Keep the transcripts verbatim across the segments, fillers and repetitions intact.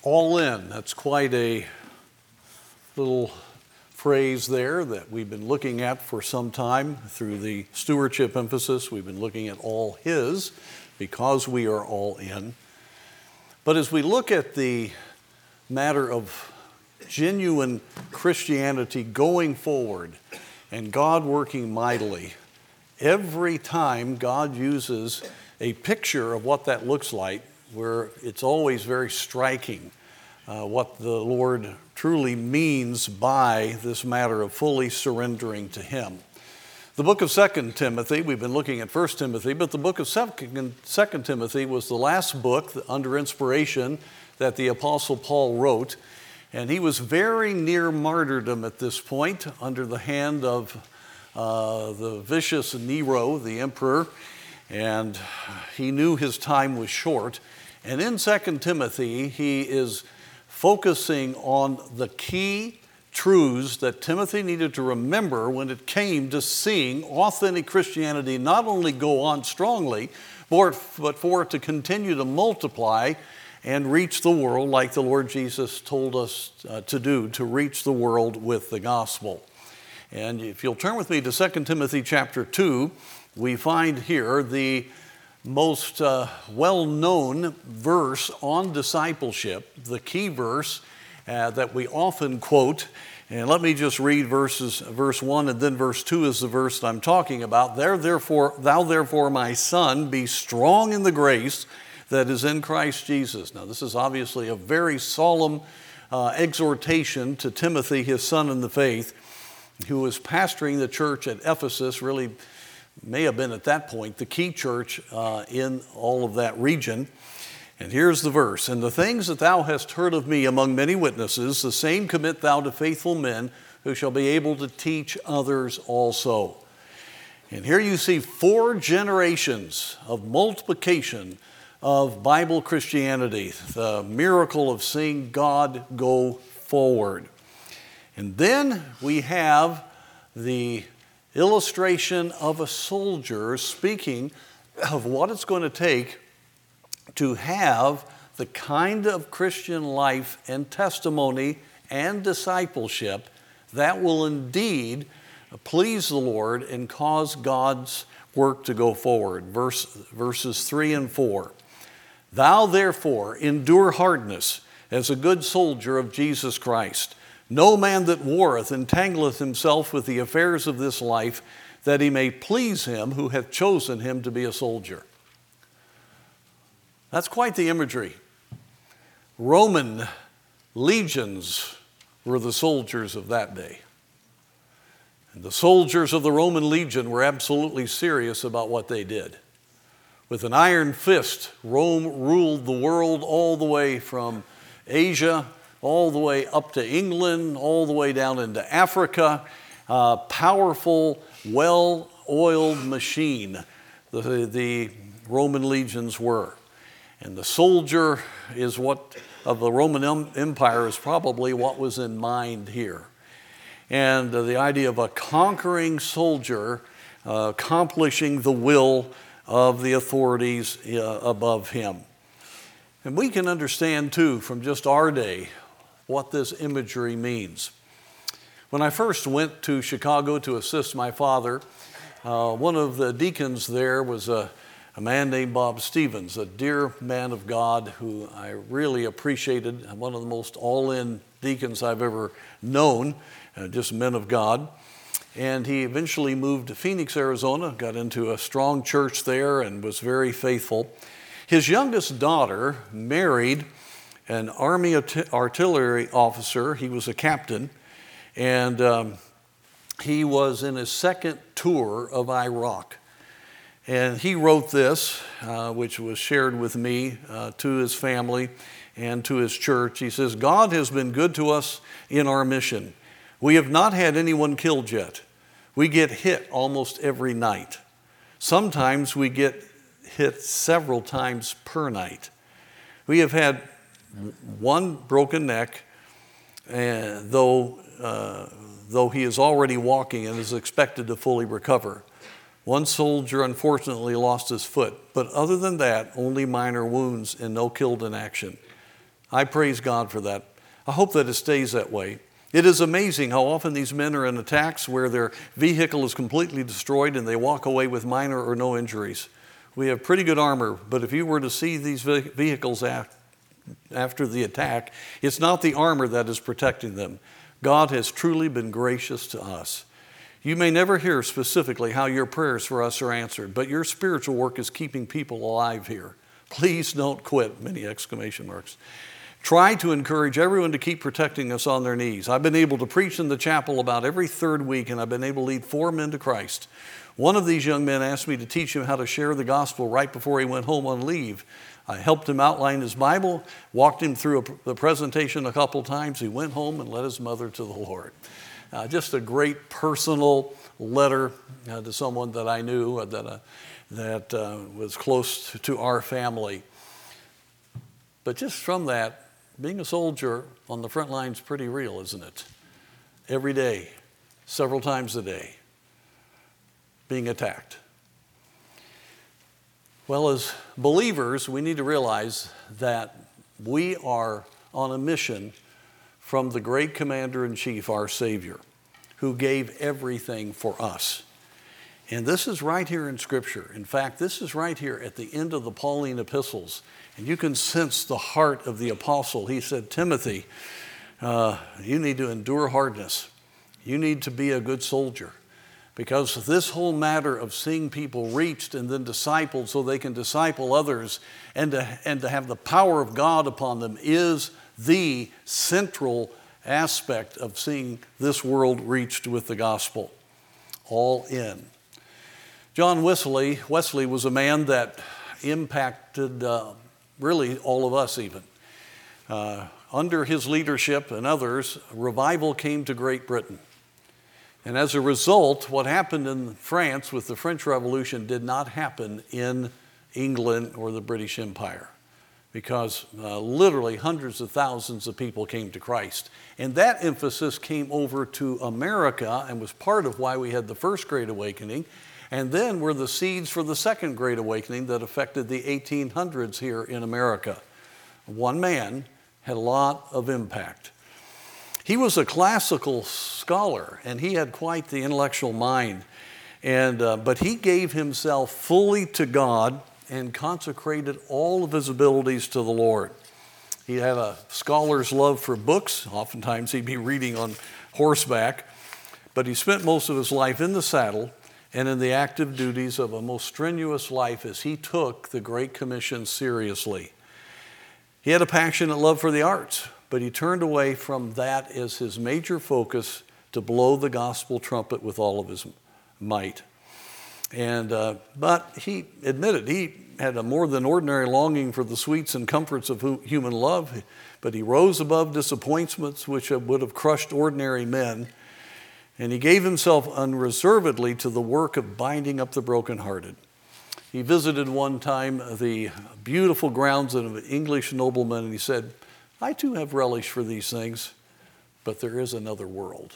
All in, that's quite a little phrase there that we've been looking at for some time through the stewardship emphasis. We've been looking at all His because we are all in. But as we look at the matter of genuine Christianity going forward and God working mightily, every time God uses a picture of what that looks like, where it's always very striking uh, what the Lord truly means by this matter of fully surrendering to Him. The book of Second Timothy, we've been looking at First Timothy, but the book of Second Timothy was the last book under inspiration that the Apostle Paul wrote, and he was very near martyrdom at this point under the hand of uh, the vicious Nero, the emperor, and he knew his time was short. And in Second Timothy, he is focusing on the key truths that Timothy needed to remember when it came to seeing authentic Christianity not only go on strongly, but for it to continue to multiply and reach the world like the Lord Jesus told us uh, to do, to reach the world with the gospel. And if you'll turn with me to Second Timothy chapter two, we find here the most uh, well-known verse on discipleship, the key verse uh, that we often quote. And let me just read verses, verse one and then verse two is the verse that I'm talking about. There, therefore, thou therefore, my son, be strong in the grace that is in Christ Jesus. Now, this is obviously a very solemn uh, exhortation to Timothy, his son in the faith, who was pastoring the church at Ephesus, really may have been at that point the key church uh, in all of that region. And here's the verse. And the things that thou hast heard of me among many witnesses, the same commit thou to faithful men who shall be able to teach others also. And here you see four generations of multiplication of Bible Christianity, the miracle of seeing God go forward. And then we have the illustration of a soldier speaking of what it's going to take to have the kind of Christian life and testimony and discipleship that will indeed please the Lord and cause God's work to go forward. Verse, verses three and four. Thou therefore endure hardness as a good soldier of Jesus Christ. No man that warreth entangleth himself with the affairs of this life, that he may please him who hath chosen him to be a soldier. That's quite the imagery. Roman legions were the soldiers of that day. And the soldiers of the Roman legion were absolutely serious about what they did. With an iron fist, Rome ruled the world all the way from Asia all the way up to England, all the way down into Africa. Uh, powerful, well-oiled machine the, the Roman legions were. And the soldier is what, of the Roman Empire, is probably what was in mind here. And uh, the idea of a conquering soldier uh, accomplishing the will of the authorities uh, above him. And we can understand, too, from just our day, what this imagery means. When I first went to Chicago to assist my father, uh, one of the deacons there was a, a man named Bob Stevens, a dear man of God who I really appreciated, one of the most all-in deacons I've ever known, uh, just men of God. And he eventually moved to Phoenix, Arizona, got into a strong church there and was very faithful. His youngest daughter married an Army artillery officer. He was a captain, and um, he was in his second tour of Iraq. And he wrote this, uh, which was shared with me, uh, to his family and to his church. He says, God has been good to us in our mission. We have not had anyone killed yet. We get hit almost every night. Sometimes we get hit several times per night. We have had one broken neck, and though, uh, though he is already walking and is expected to fully recover. One soldier unfortunately lost his foot, but other than that, only minor wounds and no killed in action. I praise God for that. I hope that it stays that way. It is amazing how often these men are in attacks where their vehicle is completely destroyed and they walk away with minor or no injuries. We have pretty good armor, but if you were to see these vehicles after the attack, it's not the armor that is protecting them. God has truly been gracious to us. You may never hear specifically how your prayers for us are answered, but your spiritual work is keeping people alive here. Please don't quit, many exclamation marks. Try to encourage everyone to keep protecting us on their knees. I've been able to preach in the chapel about every third week, and I've been able to lead four men to Christ. One of these young men asked me to teach him how to share the gospel right before he went home on leave. I helped him outline his Bible, walked him through a, the presentation a couple times. He went home and led his mother to the Lord. Uh, just a great personal letter uh, to someone that I knew uh, that, uh, that uh, was close to our family. But just from that, being a soldier on the front line is pretty real, isn't it? Every day, several times a day, being attacked. Well, as believers, we need to realize that we are on a mission from the great commander-in-chief, our Savior, who gave everything for us. And this is right here in Scripture. In fact, this is right here at the end of the Pauline epistles. And you can sense the heart of the apostle. He said, Timothy, uh, you need to endure hardness. You need to be a good soldier. Because this whole matter of seeing people reached and then discipled so they can disciple others and to, and to have the power of God upon them is the central aspect of seeing this world reached with the gospel. All in. John Wesley, Wesley was a man that impacted uh, really all of us even. Uh, under his leadership and others, revival came to Great Britain. And as a result, what happened in France with the French Revolution did not happen in England or the British Empire, because uh, literally hundreds of thousands of people came to Christ. And that emphasis came over to America and was part of why we had the First Great Awakening, and then were the seeds for the Second Great Awakening that affected the eighteen hundreds here in America. One man had a lot of impact. He was a classical scholar, and he had quite the intellectual mind. And, uh, but he gave himself fully to God and consecrated all of his abilities to the Lord. He had a scholar's love for books. Oftentimes he'd be reading on horseback. But he spent most of his life in the saddle and in the active duties of a most strenuous life as he took the Great Commission seriously. He had a passionate love for the arts, but he turned away from that as his major focus to blow the gospel trumpet with all of his might. And uh, but he admitted he had a more than ordinary longing for the sweets and comforts of human love, but he rose above disappointments which would have crushed ordinary men, and he gave himself unreservedly to the work of binding up the brokenhearted. He visited one time the beautiful grounds of an English nobleman, and he said, I too have relish for these things, but there is another world.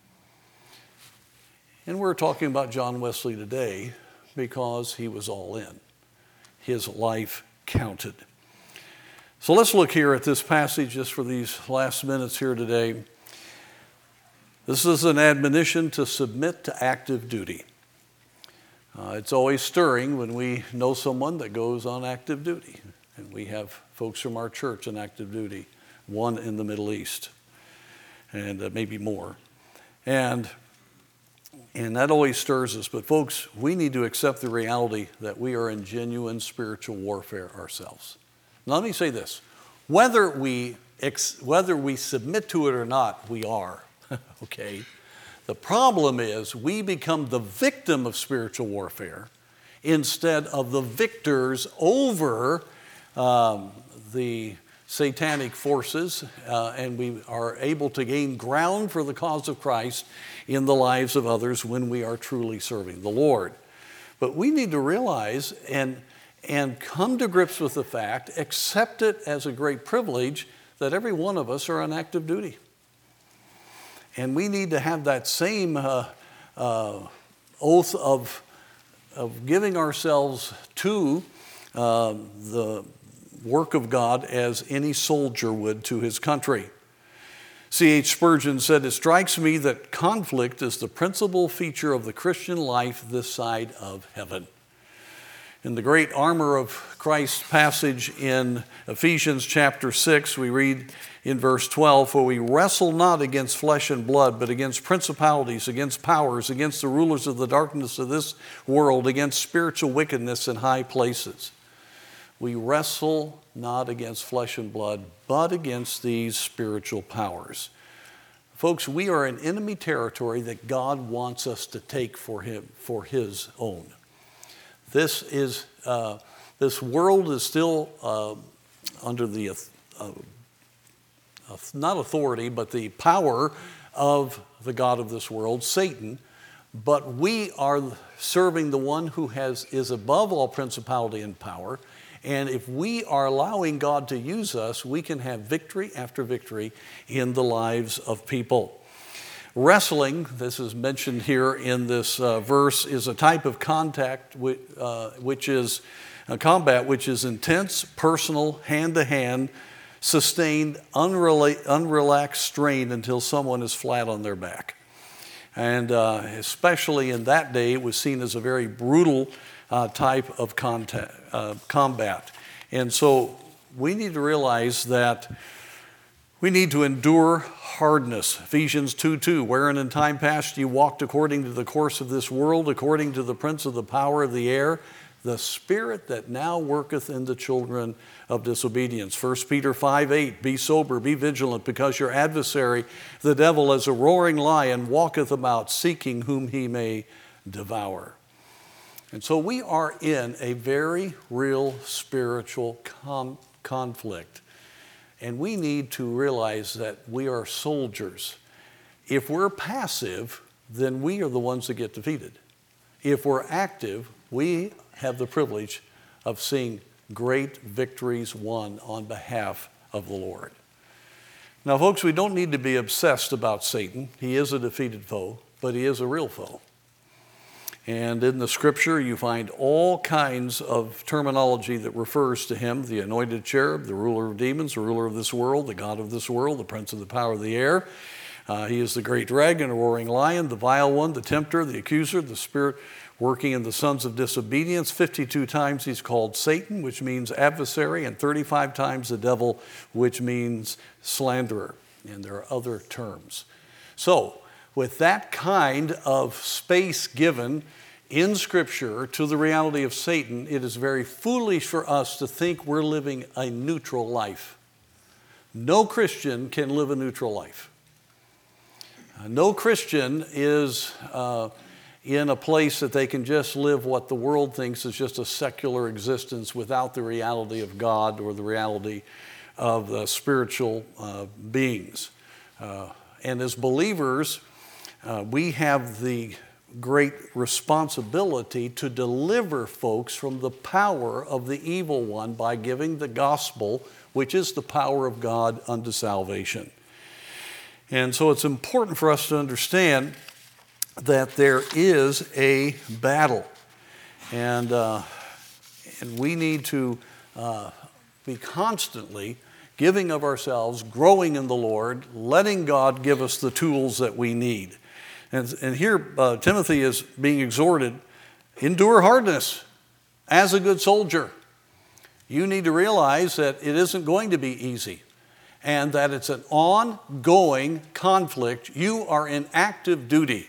And we're talking about John Wesley today because he was all in. His life counted. So let's look here at this passage just for these last minutes here today. This is an admonition to submit to active duty. Uh, it's always stirring when we know someone that goes on active duty. And we have folks from our church on active duty, one in the Middle East, and uh, maybe more. And, and that always stirs us. But folks, we need to accept the reality that we are in genuine spiritual warfare ourselves. Now let me say this. Whether we, ex- whether we submit to it or not, we are. Okay? The problem is we become the victim of spiritual warfare instead of the victors over um, the satanic forces, uh, and we are able to gain ground for the cause of Christ in the lives of others when we are truly serving the Lord. But we need to realize and, and come to grips with the fact, accept it as a great privilege that every one of us are on active duty. And we need to have that same uh, uh, oath of, of giving ourselves to uh, the work of God as any soldier would to his country. C H Spurgeon said, "It strikes me that conflict is the principal feature of the Christian life this side of heaven." In the great armor of Christ passage in Ephesians chapter six, we read in verse twelve, "For we wrestle not against flesh and blood, but against principalities, against powers, against the rulers of the darkness of this world, against spiritual wickedness in high places." We wrestle not against flesh and blood, but against these spiritual powers. Folks, we are in enemy territory that God wants us to take for him, for his own. This is uh, this world is still uh, under the uh, uh, not authority, but the power of the god of this world, Satan. But we are serving the one who has is above all principality and power. And if we are allowing God to use us, we can have victory after victory in the lives of people. Wrestling, this is mentioned here in this uh, verse, is a type of contact which, uh, which is a combat which is intense, personal, hand-to-hand, sustained, unrela- unrelaxed strain until someone is flat on their back. And uh, especially in that day, it was seen as a very brutal uh, type of contact, uh, combat. And so we need to realize that we need to endure hardness. Ephesians two two, "Wherein in time past you walked according to the course of this world, according to the prince of the power of the air, the spirit that now worketh in the children of disobedience." First Peter five eight, "Be sober, be vigilant, because your adversary, the devil, as a roaring lion, walketh about, seeking whom he may devour." And so we are in a very real spiritual com- conflict. And we need to realize that we are soldiers. If we're passive, then we are the ones that get defeated. If we're active, we have the privilege of seeing great victories won on behalf of the Lord. Now, folks, we don't need to be obsessed about Satan. He is a defeated foe, but he is a real foe. And in the scripture, you find all kinds of terminology that refers to him: the anointed cherub, the ruler of demons, the ruler of this world, the god of this world, the prince of the power of the air. Uh, he is the great dragon, a roaring lion, the vile one, the tempter, the accuser, the spirit working in the sons of disobedience. fifty-two times he's called Satan, which means adversary, and thirty-five times the devil, which means slanderer. And there are other terms. So, with that kind of space given in Scripture to the reality of Satan, it is very foolish for us to think we're living a neutral life. No Christian can live a neutral life. Uh, no Christian is uh, in a place that they can just live what the world thinks is just a secular existence without the reality of God or the reality of the spiritual uh, beings. Uh, and as believers, Uh, we have the great responsibility to deliver folks from the power of the evil one by giving the gospel, which is the power of God unto salvation. And so it's important for us to understand that there is a battle. And, uh, and we need to uh, be constantly giving of ourselves, growing in the Lord, letting God give us the tools that we need. And, and here uh, Timothy is being exhorted, endure hardness as a good soldier. You need to realize that it isn't going to be easy and that it's an ongoing conflict. You are in active duty.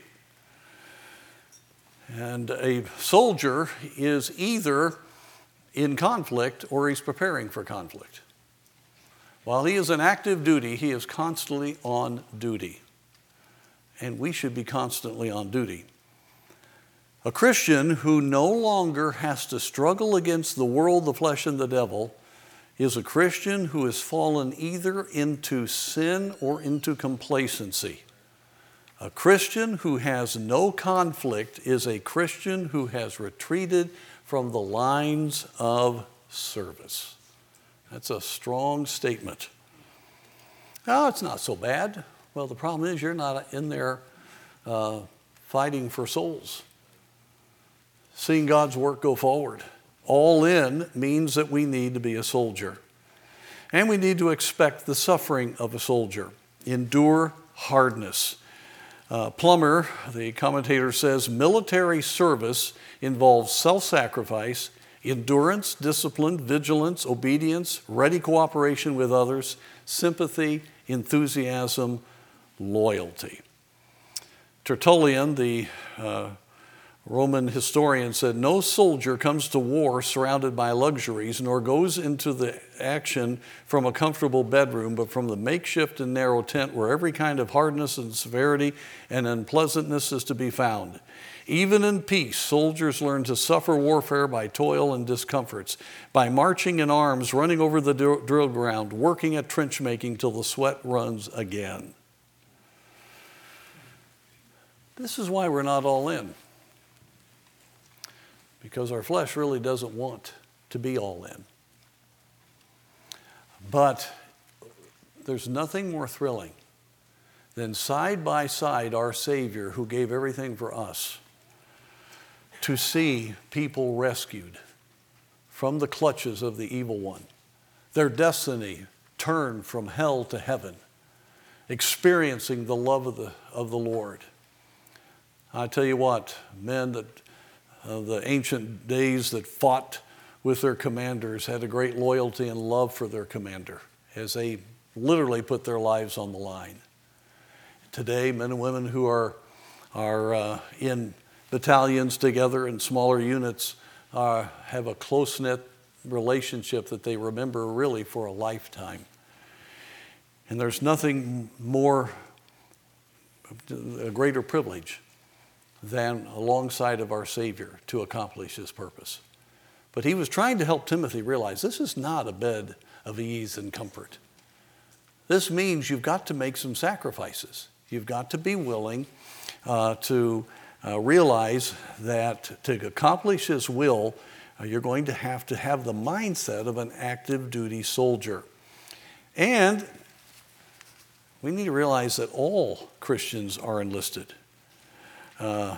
And a soldier is either in conflict or he's preparing for conflict. While he is in active duty, he is constantly on duty. And we should be constantly on duty. A Christian who no longer has to struggle against the world, the flesh, and the devil is a Christian who has fallen either into sin or into complacency. A Christian who has no conflict is a Christian who has retreated from the lines of service. That's a strong statement. Oh, it's not so bad. Well, the problem is you're not in there uh, fighting for souls, seeing God's work go forward. All in means that we need to be a soldier. And we need to expect the suffering of a soldier. Endure hardness. Uh, Plummer, the commentator, says military service involves self-sacrifice, endurance, discipline, vigilance, obedience, ready cooperation with others, sympathy, enthusiasm, loyalty. Tertullian, the uh, Roman historian, said, no soldier comes to war surrounded by luxuries, nor goes into the action from a comfortable bedroom, but from the makeshift and narrow tent where every kind of hardness and severity and unpleasantness is to be found. Even in peace, soldiers learn to suffer warfare by toil and discomforts, by marching in arms, running over the drill ground, working at trench making till the sweat runs again. This is why we're not all in. Because our flesh really doesn't want to be all in. But there's nothing more thrilling than side by side our Savior who gave everything for us, to see people rescued from the clutches of the evil one, their destiny turned from hell to heaven, experiencing the love of the, of the Lord. I tell you what, men that of the ancient days that fought with their commanders had a great loyalty and love for their commander as they literally put their lives on the line. Today, men and women who are, are uh, in battalions together in smaller units uh, have a close-knit relationship that they remember really for a lifetime. And there's nothing more, a greater privilege than alongside of our Savior to accomplish his purpose. But he was trying to help Timothy realize this is not a bed of ease and comfort. This means you've got to make some sacrifices. You've got to be willing uh, to uh, realize that to accomplish his will, uh, you're going to have to have the mindset of an active duty soldier. And we need to realize that all Christians are enlisted. Uh,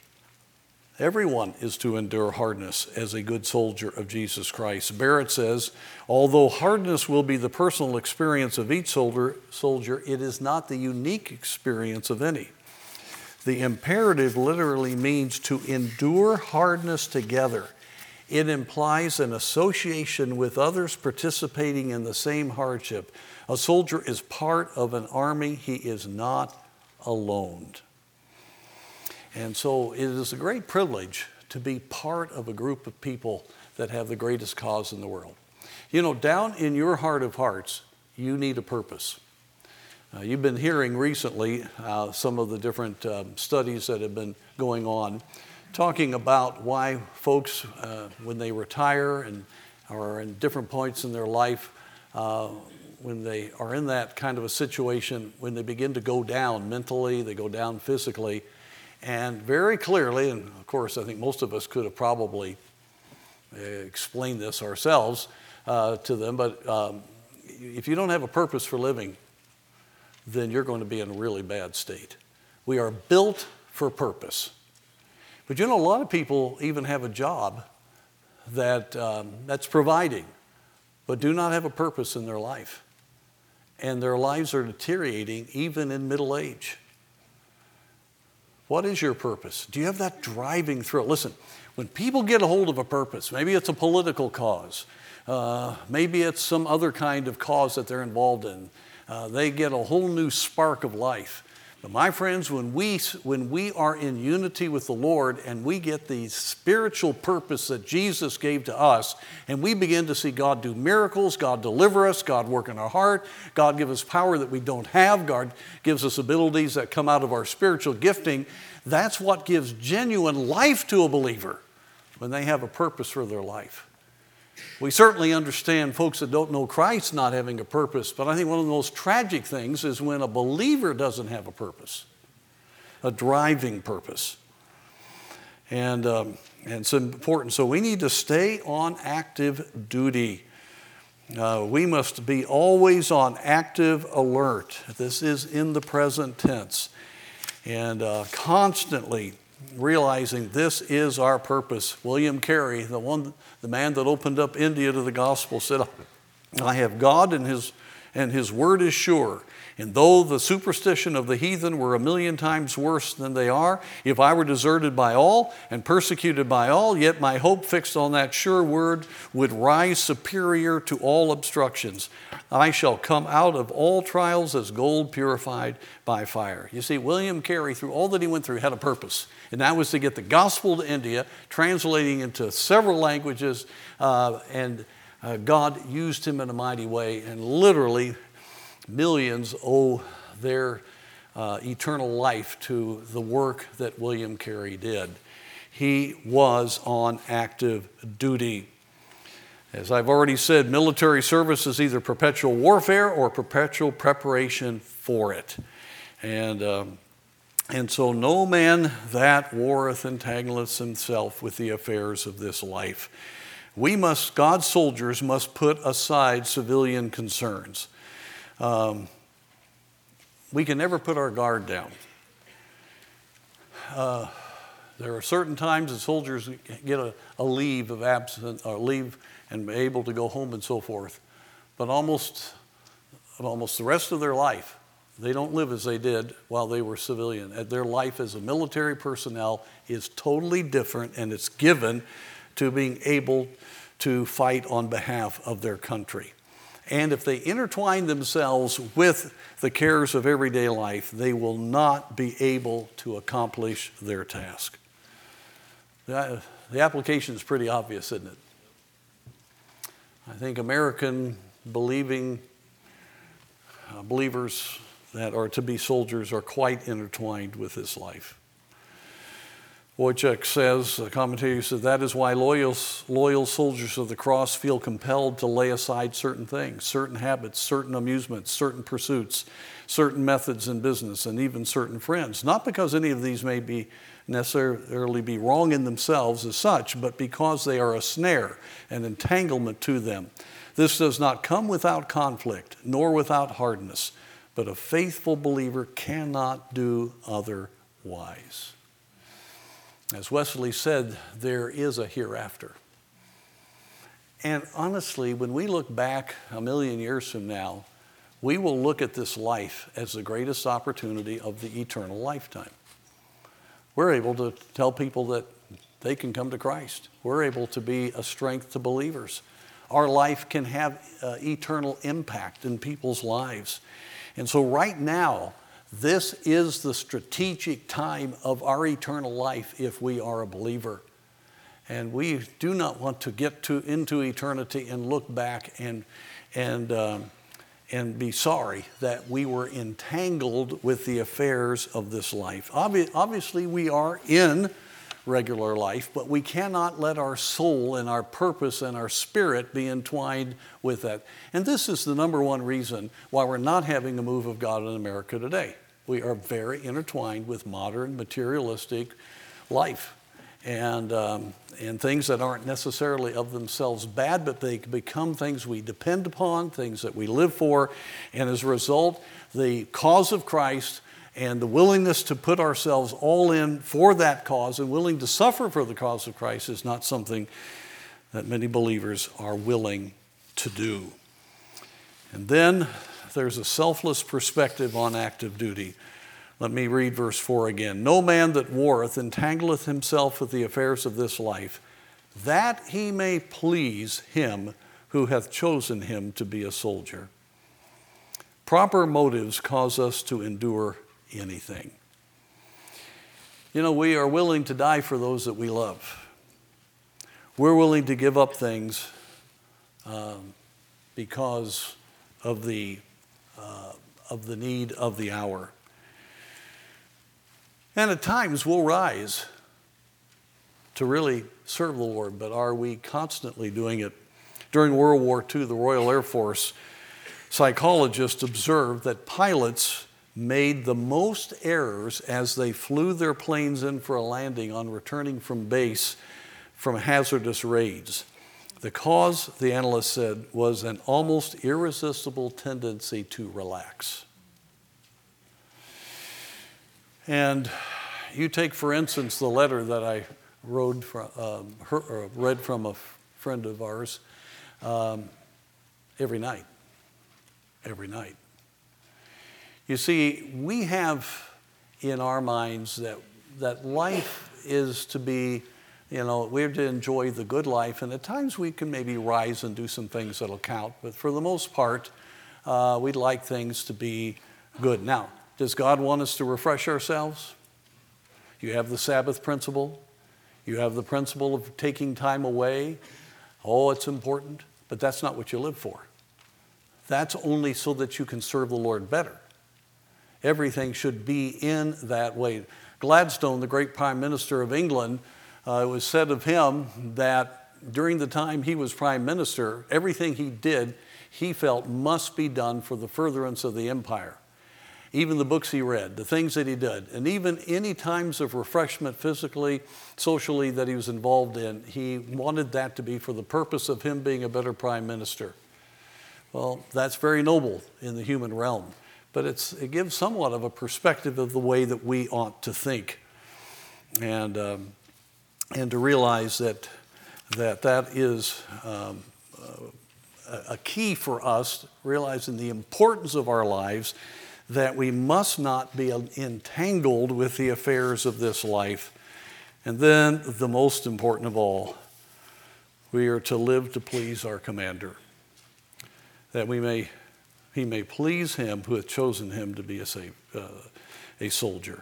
everyone is to endure hardness as a good soldier of Jesus Christ. Barrett says, although hardness will be the personal experience of each soldier, soldier, it is not the unique experience of any. The imperative literally means to endure hardness together. It implies an association with others participating in the same hardship. A soldier is part of an army. He is not alone. And so it is a great privilege to be part of a group of people that have the greatest cause in the world. You know, down in your heart of hearts, you need a purpose. Uh, you've been hearing recently uh, some of the different um, studies that have been going on, talking about why folks, uh, when they retire and are in different points in their life, uh, when they are in that kind of a situation, when they begin to go down mentally, they go down physically, and very clearly, and of course I think most of us could have probably uh, explained this ourselves uh, to them, but um, if you don't have a purpose for living, then you're going to be in a really bad state. We are built for purpose. But you know, a lot of people even have a job that um, that's providing, but do not have a purpose in their life. And their lives are deteriorating even in middle age. What is your purpose? Do you have that driving thrill? Listen, when people get a hold of a purpose, maybe it's a political cause, uh, maybe it's some other kind of cause that they're involved in, uh, they get a whole new spark of life. But my friends, when we, when we are in unity with the Lord and we get the spiritual purpose that Jesus gave to us, and we begin to see God do miracles, God deliver us, God work in our heart, God give us power that we don't have, God gives us abilities that come out of our spiritual gifting, that's what gives genuine life to a believer when they have a purpose for their life. We certainly understand folks that don't know Christ not having a purpose, but I think one of the most tragic things is when a believer doesn't have a purpose, a driving purpose. And, um, and it's important. So we need to stay on active duty. Uh, we must be always on active alert. This is in the present tense. And uh, constantly realizing this is our purpose. William Carey, the one, the man that opened up India to the gospel, said, I have God and his, and his word is sure. And though the superstition of the heathen were a million times worse than they are, if I were deserted by all and persecuted by all, yet my hope fixed on that sure word would rise superior to all obstructions. I shall come out of all trials as gold purified by fire. You see, William Carey, through all that he went through, had a purpose. And that was to get the gospel to India, translating into several languages. Uh, and uh, God used him in a mighty way, and literally millions owe their uh, eternal life to the work that William Carey did. He was on active duty. As I've already said, military service is either perpetual warfare or perpetual preparation for it. And, um, and so no man that warreth entangleth himself with the affairs of this life. We must, God's soldiers must put aside civilian concerns. Um, we can never put our guard down. Uh, there are certain times that soldiers get a, a leave of absence or leave and be able to go home and so forth. But almost, almost the rest of their life, they don't live as they did while they were civilian. Their life as a military personnel is totally different, and it's given to being able to fight on behalf of their country. And if they intertwine themselves with the cares of everyday life, they will not be able to accomplish their task. The, the application is pretty obvious, isn't it? I think American believing uh, believers that are to be soldiers are quite intertwined with this life. Wojciech says, the commentator says, that is why loyal, loyal soldiers of the cross feel compelled to lay aside certain things, certain habits, certain amusements, certain pursuits, certain methods in business, and even certain friends. Not because any of these may be necessarily be wrong in themselves as such, but because they are a snare, an entanglement to them. This does not come without conflict, nor without hardness, but a faithful believer cannot do otherwise. As Wesley said, there is a hereafter. And honestly, when we look back a million years from now, we will look at this life as the greatest opportunity of the eternal lifetime. We're able to tell people that they can come to Christ. We're able to be a strength to believers. Our life can have uh, eternal impact in people's lives. And so right now, this is the strategic time of our eternal life if we are a believer. And we do not want to get to, into eternity and look back and, and, um, and be sorry that we were entangled with the affairs of this life. Obvi- obviously, we are in regular life, but we cannot let our soul and our purpose and our spirit be entwined with that. And this is the number one reason why we're not having a move of God in America today. We are very intertwined with modern materialistic life and, um, and things that aren't necessarily of themselves bad, but they become things we depend upon, things that we live for. And as a result, the cause of Christ and the willingness to put ourselves all in for that cause and willing to suffer for the cause of Christ is not something that many believers are willing to do. And then there's a selfless perspective on active duty. Let me read verse four again. No man that warreth entangleth himself with the affairs of this life, that he may please him who hath chosen him to be a soldier. Proper motives cause us to endure anything. You know, we are willing to die for those that we love. We're willing to give up things um, because of the uh, of the need of the hour. And at times we'll rise to really serve the Lord, but are we constantly doing it? During World War Two, the Royal Air Force psychologists observed that pilots made the most errors as they flew their planes in for a landing on returning from base from hazardous raids. The cause, the analyst said, was an almost irresistible tendency to relax. And, you take, for instance, the letter that I wrote from, um, her, or read from a f- friend of ours um, every night. Every night. You see, we have in our minds that, that life is to be, you know, we're to enjoy the good life, and at times we can maybe rise and do some things that'll count, but for the most part, uh, we'd like things to be good. Now, does God want us to refresh ourselves? You have the Sabbath principle. You have the principle of taking time away. Oh, it's important, but that's not what you live for. That's only so that you can serve the Lord better. Everything should be in that way. Gladstone, the great Prime Minister of England, uh, it was said of him that during the time he was Prime Minister, everything he did, he felt must be done for the furtherance of the empire. Even the books he read, the things that he did, and even any times of refreshment physically, socially that he was involved in, he wanted that to be for the purpose of him being a better prime minister. Well, that's very noble in the human realm, but it's, it gives somewhat of a perspective of the way that we ought to think, and um, and to realize that that that is um, uh, a key for us, realizing the importance of our lives, that we must not be entangled with the affairs of this life. And then, the most important of all, we are to live to please our commander, that we may, he may please him who hath chosen him to be a, uh, a soldier.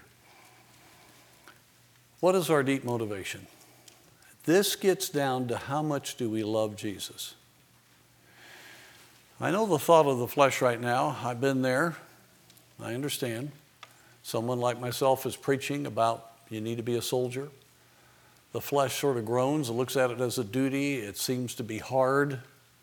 What is our deep motivation? This gets down to how much do we love Jesus. I know the thought of the flesh right now. I've been there. I understand. Someone like myself is preaching about you need to be a soldier. The flesh sort of groans and looks at it as a duty. It seems to be hard.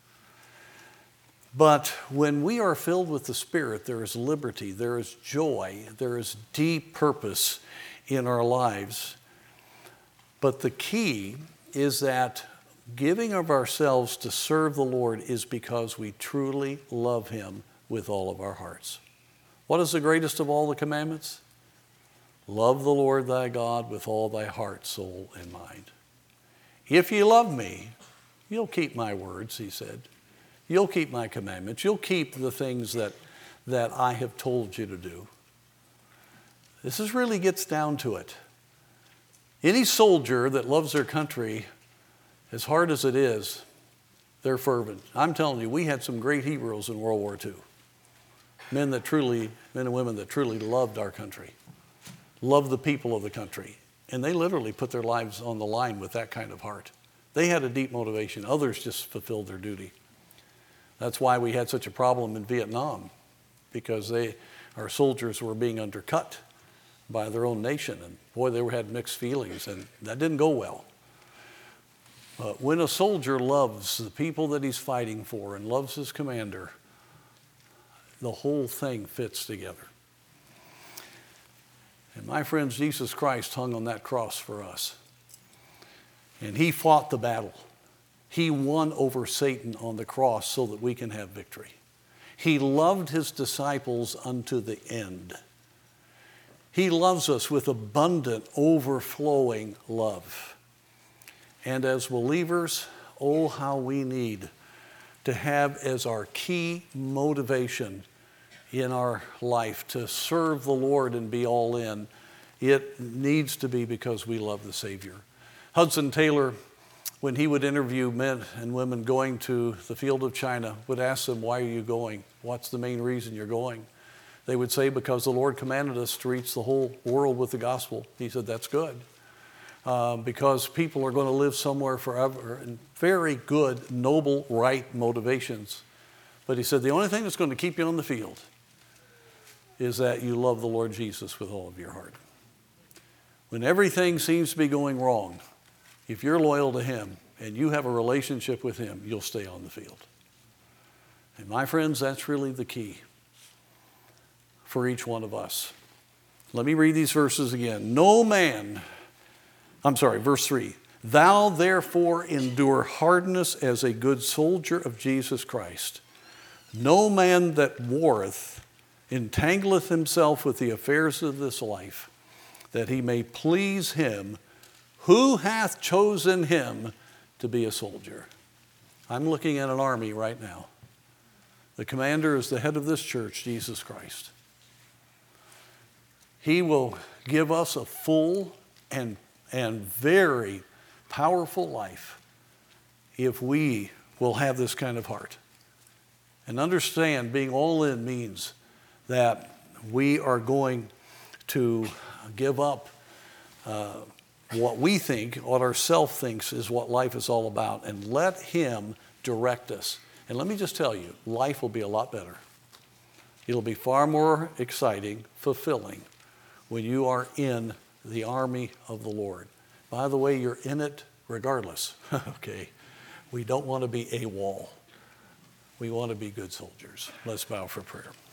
But when we are filled with the Spirit, there is liberty, there is joy, there is deep purpose in our lives. But the key is that giving of ourselves to serve the Lord is because we truly love Him with all of our hearts. What is the greatest of all the commandments? Love the Lord thy God with all thy heart, soul, and mind. If ye love me, you'll keep my words, he said. You'll keep my commandments. You'll keep the things that, that I have told you to do. This is really gets down to it. Any soldier that loves their country, as hard as it is, they're fervent. I'm telling you, we had some great heroes in World War Two. Men that truly, men and women that truly loved our country, loved the people of the country. And they literally put their lives on the line with that kind of heart. They had a deep motivation. Others just fulfilled their duty. That's why we had such a problem in Vietnam, because they, our soldiers were being undercut by their own nation. And boy, they had mixed feelings, and that didn't go well. But when a soldier loves the people that he's fighting for and loves his commander, the whole thing fits together. And my friends, Jesus Christ hung on that cross for us. And he fought the battle. He won over Satan on the cross so that we can have victory. He loved his disciples unto the end. He loves us with abundant, overflowing love. And as believers, oh, how we need to have as our key motivation in our life to serve the Lord and be all in. It needs to be because we love the Savior. Hudson Taylor, when he would interview men and women going to the field of China, would ask them, why are you going? What's the main reason you're going? They would say, because the Lord commanded us to reach the whole world with the gospel. He said, that's good. Uh, because people are going to live somewhere forever, and very good, noble, right motivations. But he said, the only thing that's going to keep you on the field is that you love the Lord Jesus with all of your heart. When everything seems to be going wrong, if you're loyal to Him and you have a relationship with Him, you'll stay on the field. And my friends, that's really the key for each one of us. Let me read these verses again. No man, I'm sorry, verse three. Thou therefore endure hardness as a good soldier of Jesus Christ. No man that warreth entangleth himself with the affairs of this life, that he may please him who hath chosen him to be a soldier. I'm looking at an army right now. The commander is the head of this church, Jesus Christ. He will give us a full and, and very powerful life if we will have this kind of heart. And understand, being all in means that we are going to give up uh, what we think, what our self thinks is what life is all about, and let him direct us. And let me just tell you, life will be a lot better. It'll be far more exciting, fulfilling, when you are in the army of the Lord. By the way, you're in it regardless, okay? We don't want to be AWOL. We want to be good soldiers. Let's bow for prayer.